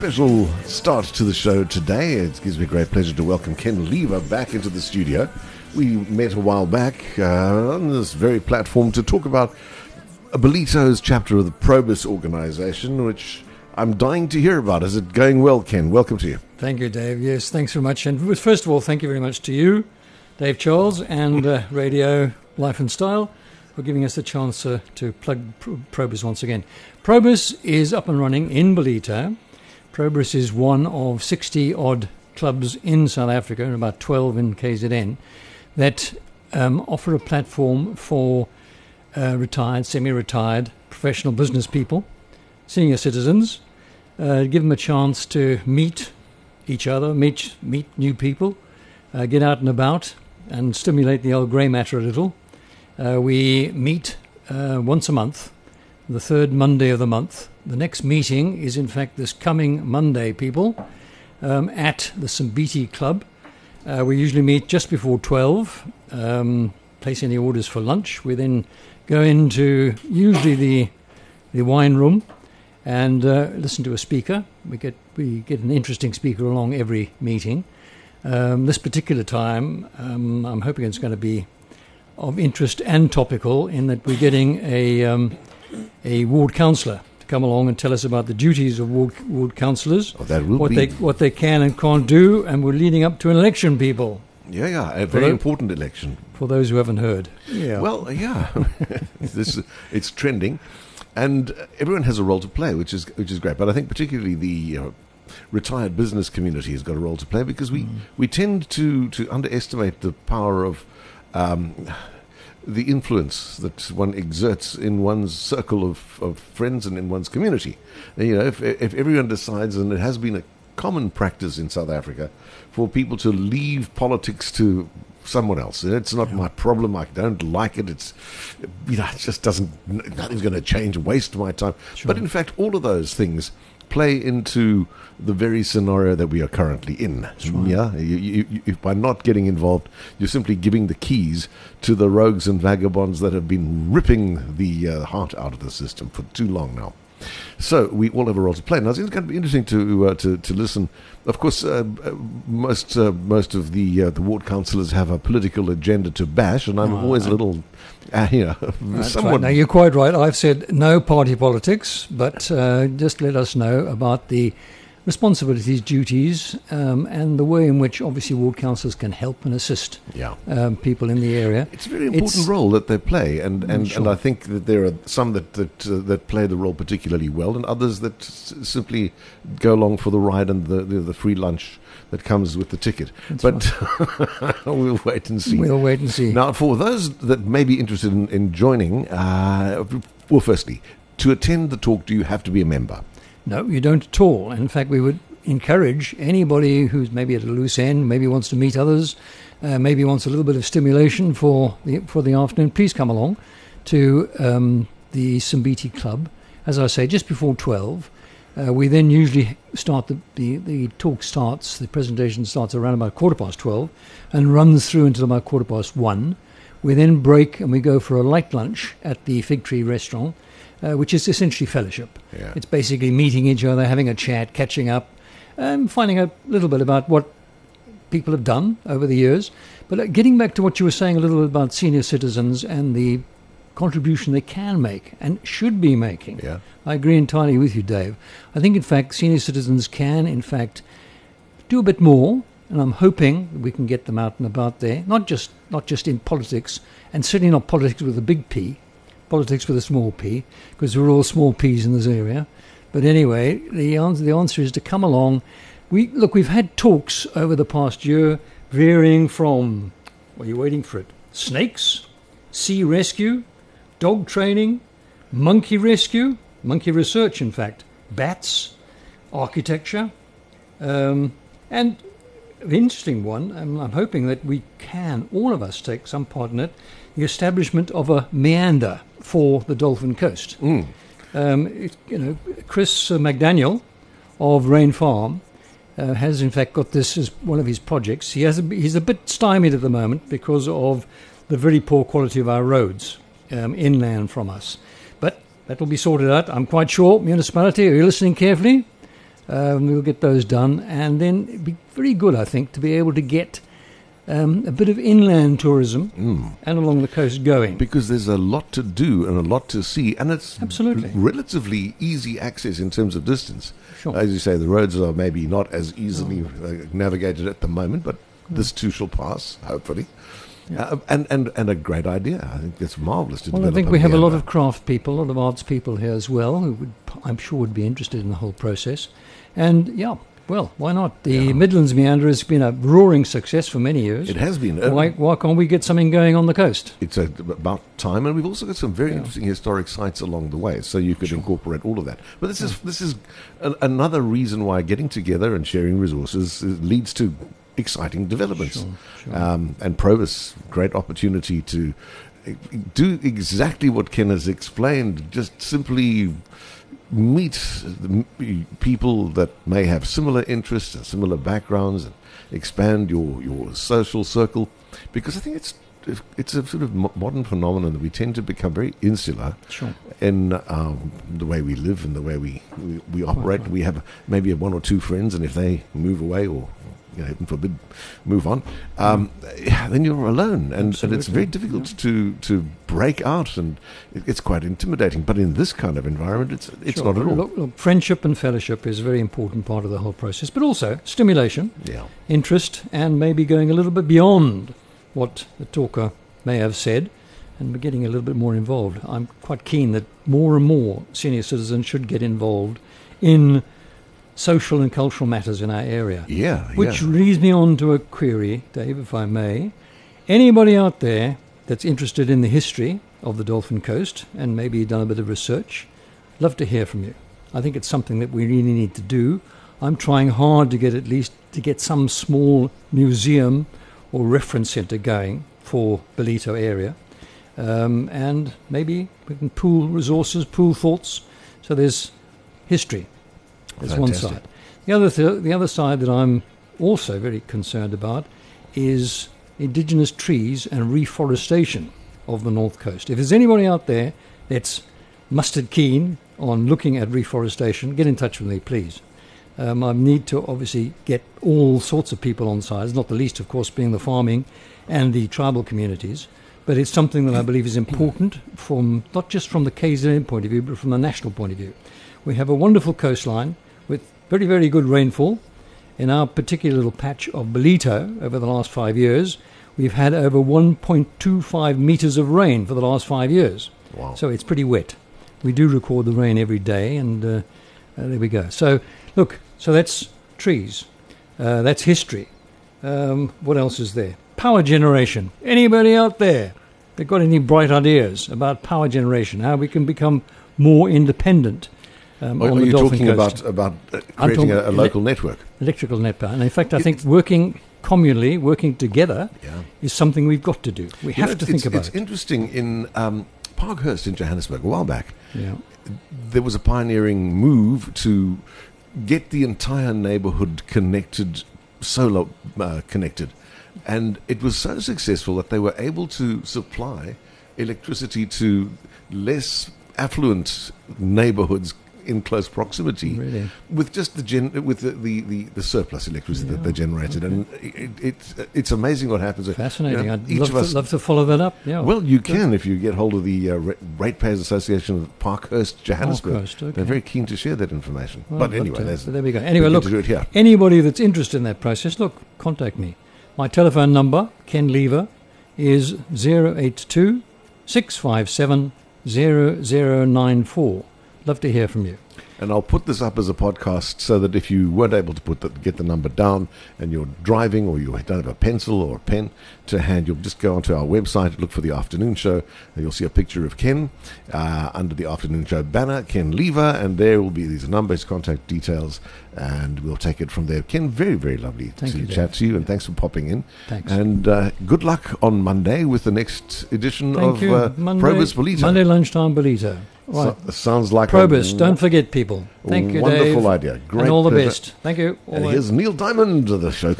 Special start to the show today. It gives me great pleasure to welcome Ken Lever back into the studio. We met a while back on this very platform to talk about Ballito's chapter of the Probus organization, which I'm dying to hear about. Is it going well, Ken? Welcome to you. Thank you, Dave. Yes, thanks very much. And first of all, thank you very much to you, Dave Charles, and Radio Life and Style for giving us the chance to plug Probus once again. Probus is up and running in Ballito. Probus is one of 60-odd clubs in South Africa, and about 12 in KZN, that offer a platform for retired, semi-retired, professional business people, senior citizens, give them a chance to meet each other, meet new people, get out and about, and stimulate the old grey matter a little. We meet once a month, the third Monday of the month. The next meeting is, in fact, this coming Monday, people, at the Simbiti Club. We usually meet just before 12, place any orders for lunch. We then go into usually the wine room and listen to a speaker. We get an interesting speaker along every meeting. This particular time, I'm hoping it's going to be of interest and topical in that we're getting a ward councillor come along and tell us about the duties of ward councillors, what they can and can't do, and we're leading up to an election, people. Yeah, a very important election. For those who haven't heard. Yeah. Well, yeah, it's trending, and everyone has a role to play, which is great. But I think particularly the retired business community has got a role to play because we tend to underestimate the power of the influence that one exerts in one's circle of friends and in one's community. And, if everyone decides, and it has been a common practice in South Africa, for people to leave politics to someone else. It's not my problem. I don't like it. It's, it just nothing's going to change, waste my time. Sure. But in fact, all of those things play into the very scenario that we are currently in. Right. Yeah, you, by not getting involved, you're simply giving the keys to the rogues and vagabonds that have been ripping the heart out of the system for too long now. So we all have a role to play. Now, it's going to be interesting to listen. Of course, most of the ward councillors have a political agenda to bash, and I'm always a little, somewhat. Right. Now, you're quite right. I've said no party politics, but just let us know about the responsibilities, duties, and the way in which obviously ward councillors can help and assist people in the area. It's a very important role that they play, and I think that there are some that play the role particularly well, and others that simply go along for the ride and the free lunch that comes with the ticket. But we'll wait and see. We'll wait and see. Now, for those that may be interested in joining, firstly, to attend the talk, do you have to be a member? No, you don't at all. In fact, we would encourage anybody who's maybe at a loose end, maybe wants to meet others, maybe wants a little bit of stimulation for the afternoon, please come along to the Simbiti Club. As I say, just before 12. We then usually start the talk starts, the presentation starts around about 12:15 and runs through until about 1:15. We then break and we go for a light lunch at the Fig Tree restaurant, which is essentially fellowship. Yeah. It's basically meeting each other, having a chat, catching up, finding out a little bit about what people have done over the years. But getting back to what you were saying a little bit about senior citizens and the contribution they can make and should be making. Yeah. I agree entirely with you, Dave. I think, in fact, senior citizens can, in fact, do a bit more, and I'm hoping we can get them out and about there, not just in politics, and certainly not politics with a big P, politics with a small p, because we're all small p's in this area. But anyway, the answer is to come along. We've had talks over the past year varying from, well, you're waiting for it, snakes, sea rescue, dog training, monkey rescue, monkey research, in fact, bats, architecture, and an interesting one, and I'm hoping that we can, all of us, take some part in it, the establishment of a meander for the Dolphin Coast. Chris McDaniel of Rain Farm has in fact got this as one of his projects. He's a bit stymied at the moment because of the very poor quality of our roads inland from us. But that will be sorted out, I'm quite sure. Municipality, are you listening carefully? We'll get those done, and then it'd be very good, I think, to be able to get a bit of inland tourism and along the coast going. Because there's a lot to do and a lot to see, and it's Absolutely. relatively easy access in terms of distance. Sure. As you say, the roads are maybe not as easily navigated at the moment, but this too shall pass, hopefully. Yeah. And a great idea. I think it's marvellous to Well, I develop think we have a lot Meander. of craft people, a lot of arts people here as well, who would, I'm sure, would be interested in the whole process. And yeah, well, why not? The Midlands Meander has been a roaring success for many years. It has been. Why can't we get something going on the coast? It's about time, and we've also got some very interesting historic sites along the way, so you could incorporate all of that. But this is another reason why getting together and sharing resources leads to exciting developments. Sure. And Provis, great opportunity to do exactly what Ken has explained, just simply meet people that may have similar interests and similar backgrounds and expand your social circle, because I think it's a sort of modern phenomenon that we tend to become very insular in the way we live and the way we operate. We have maybe one or two friends, and if they move away or, heaven forbid, move on, then you're alone, and it's very difficult to break out, and it's quite intimidating. But in this kind of environment, it's not at all. Look, friendship and fellowship is a very important part of the whole process, but also stimulation, interest, and maybe going a little bit beyond what the talker may have said, and we're getting a little bit more involved. I'm quite keen that more and more senior citizens should get involved in social and cultural matters in our area. Which leads me on to a query, Dave, if I may. Anybody out there that's interested in the history of the Dolphin Coast and maybe done a bit of research, love to hear from you. I think it's something that we really need to do. I'm trying hard to get some small museum or reference centre going for Ballito area. And maybe we can pool resources, pool thoughts. So there's history. That's one side. The other side that I'm also very concerned about is indigenous trees and reforestation of the North Coast. If there's anybody out there that's mustard keen on looking at reforestation, get in touch with me, please. I need to obviously get all sorts of people on side, not the least, of course, being the farming and the tribal communities. But it's something that I believe is important from not just from the KZN point of view, but from the national point of view. We have a wonderful coastline with very, very good rainfall. In our particular little patch of Ballito over the last 5 years, we've had over 1.25 metres of rain for the last 5 years. Wow. So it's pretty wet. We do record the rain every day, and there we go. So, look, so that's trees. That's history. What else is there? Power generation. Anybody out there that got any bright ideas about power generation, how we can become more independent on the Dolphin talking Coast? about creating a local network? Electrical net power. And in fact, I think working communally, working together, is something we've got to do. We have to think about it. It's interesting. In Parkhurst in Johannesburg a while back, Yeah. there was a pioneering move to get the entire neighbourhood connected, solar connected. And it was so successful that they were able to supply electricity to less affluent neighbourhoods in close proximity, Really? with just the surplus electricity that they generated. And it's amazing what happens. Fascinating. You know, I'd love to follow that up. Yeah. well, you can if you get hold of the Ratepayers Association of Parkhurst, Johannesburg. Parkhurst, okay. They're very keen to share that information. Well, but anyway, there we go. Anyway, we look, get to do it here. anybody that's interested in that process, look, contact me. My telephone number, Ken Lever, is 082 657 0094. Love to hear from you. And I'll put this up as a podcast so that if you weren't able to get the number down and you're driving or you don't have a pencil or a pen to hand, you'll just go onto our website, look for the afternoon show, and you'll see a picture of Ken under the afternoon show banner, Ken Lever, and there will be these numbers, contact details, and we'll take it from there. Ken, very, very lovely to chat to you, and thanks for popping in. Thanks. And good luck on Monday with the next edition of Provis Ballito. Monday lunchtime Ballito. Right. Sounds like Probus, don't forget people. Thank you, Dave. Wonderful idea. Great and all the pleasure. best. Thank you. And here's Neil Diamond, the show